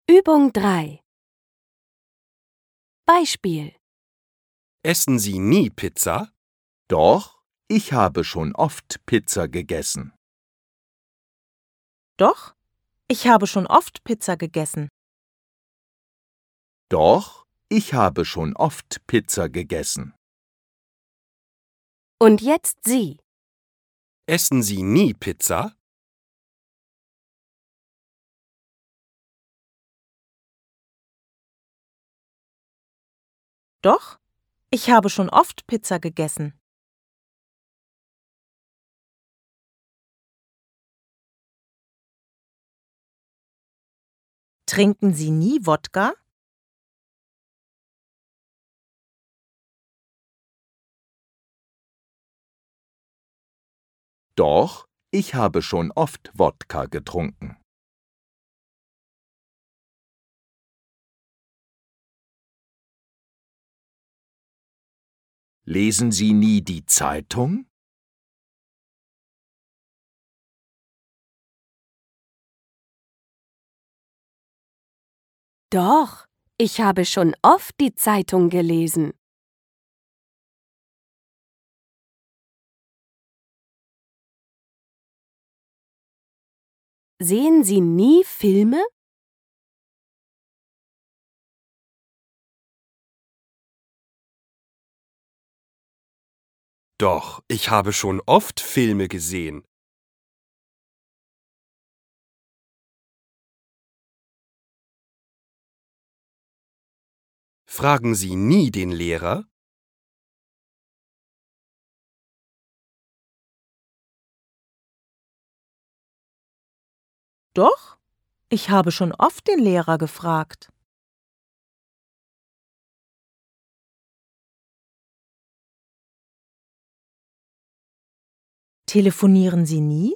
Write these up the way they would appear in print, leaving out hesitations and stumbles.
Übung 3. Beispiel: Essen Sie nie Pizza? Doch, ich habe schon oft Pizza gegessen. Doch, ich habe schon oft Pizza gegessen. Doch, ich habe schon oft Pizza gegessen. Und jetzt Sie. Essen Sie nie Pizza? Doch, ich habe schon oft Pizza gegessen. Trinken Sie nie Wodka? Doch, ich habe schon oft Wodka getrunken. Lesen Sie nie die Zeitung? Doch, ich habe schon oft die Zeitung gelesen. Sehen Sie nie Filme? Doch, ich habe schon oft Filme gesehen. Fragen Sie nie den Lehrer? Doch, ich habe schon oft den Lehrer gefragt. Telefonieren Sie nie?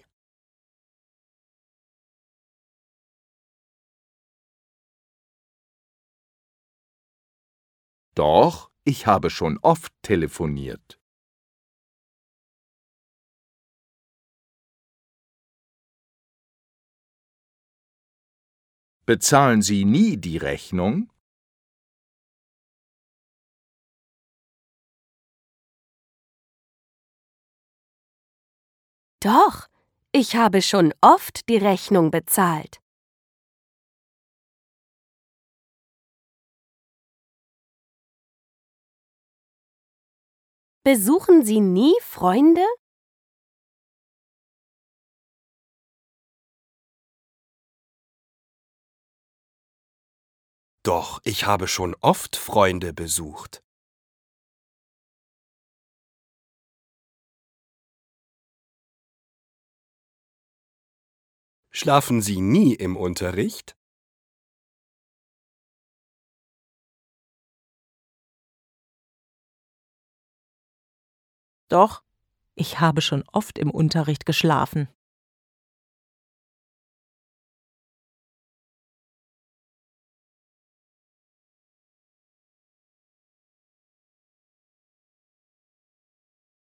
Doch, ich habe schon oft telefoniert. Bezahlen Sie nie die Rechnung? Doch, ich habe schon oft die Rechnung bezahlt. Besuchen Sie nie Freunde? Doch, ich habe schon oft Freunde besucht. Schlafen Sie nie im Unterricht? Doch, ich habe schon oft im Unterricht geschlafen.